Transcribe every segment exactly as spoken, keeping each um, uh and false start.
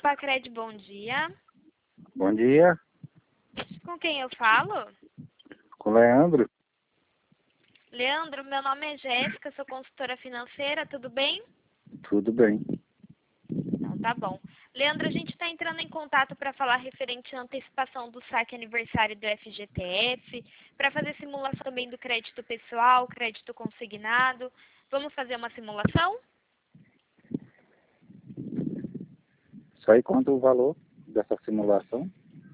Pacred, bom dia. Bom dia, Com quem eu falo? com o Leandro. Leandro, meu nome é Jéssica, sou consultora financeira, tudo bem? Tudo bem. Não, tá bom. Leandro, a gente está entrando em contato para falar referente à antecipação do saque aniversário do F G T F, para fazer simulação também do crédito pessoal, crédito consignado. Vamos fazer uma simulação? Só quanto o valor dessa simulação?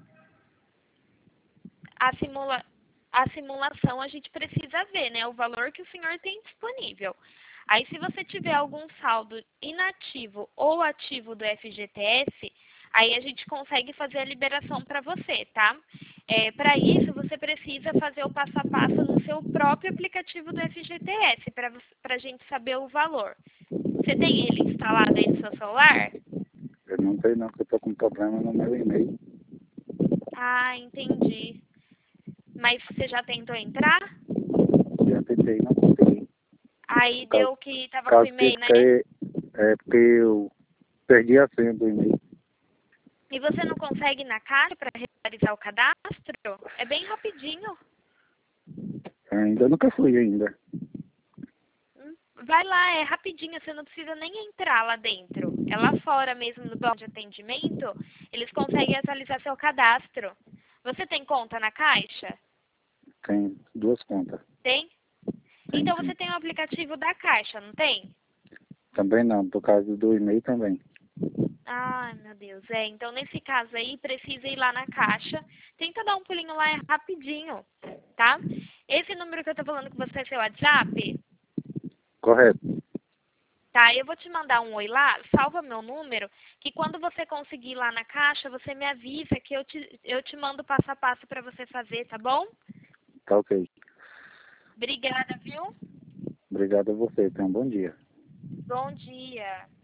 A, simula... a simulação a gente precisa ver, né? O valor que o senhor tem disponível. Aí, se você tiver algum saldo inativo ou ativo do F G T S, aí a gente consegue fazer a liberação para você, tá? É, para isso, você precisa fazer o passo a passo no seu próprio aplicativo do F G T S, para a gente saber o valor. Você tem ele instalado aí no seu celular? Eu não sei não, que eu estou com problema no meu e-mail. Ah, entendi. Mas você já tentou entrar? Já tentei, não consegui. Aí Caso, deu que estava com o caso e-mail, tive né? que é porque eu perdi a senha do e-mail. E você não consegue ir na caixa para realizar o cadastro? É bem rapidinho. Ainda nunca fui ainda. Hum, Vai lá, é rapidinho, você não precisa nem entrar lá dentro. É lá fora mesmo, no banco de atendimento, eles conseguem atualizar seu cadastro. Você tem conta na Caixa? Tem duas contas. Tem? Tem Então sim. você tem o aplicativo da Caixa, não tem? Também não, por causa do e-mail também. Ai, meu Deus. É, então nesse caso aí, precisa ir lá na Caixa. Tenta dar um pulinho lá, é rapidinho, tá? Esse número que eu tô falando com você é seu WhatsApp? Correto. Tá, eu vou te mandar um oi lá, salva meu número, que quando você conseguir ir lá na Caixa, você me avisa que eu te, eu te mando passo a passo para você fazer, tá bom? Tá ok. Obrigada, viu? Obrigado a você. Tenha um bom dia. Bom dia.